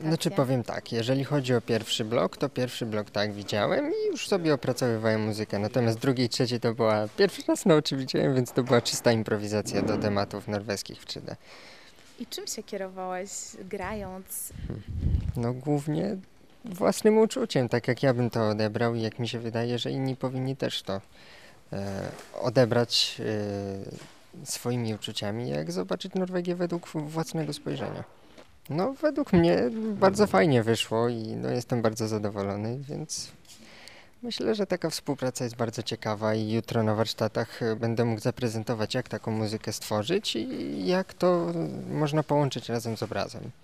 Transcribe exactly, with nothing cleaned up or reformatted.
Znaczy powiem tak, jeżeli chodzi o pierwszy blok, to pierwszy blok tak widziałem i już sobie opracowywałem muzykę. Natomiast drugi i trzeci to była pierwszy raz na oczy widziałem, więc to była czysta improwizacja do tematów norweskich w trzy D. I czym się kierowałeś grając? No głównie własnym uczuciem, tak jak ja bym to odebrał i jak mi się wydaje, że inni powinni też to e, odebrać e, swoimi uczuciami, jak zobaczyć Norwegię według własnego spojrzenia. No według mnie bardzo fajnie wyszło i no, jestem bardzo zadowolony, więc myślę, że taka współpraca jest bardzo ciekawa i jutro na warsztatach e, będę mógł zaprezentować, jak taką muzykę stworzyć i jak to można połączyć razem z obrazem.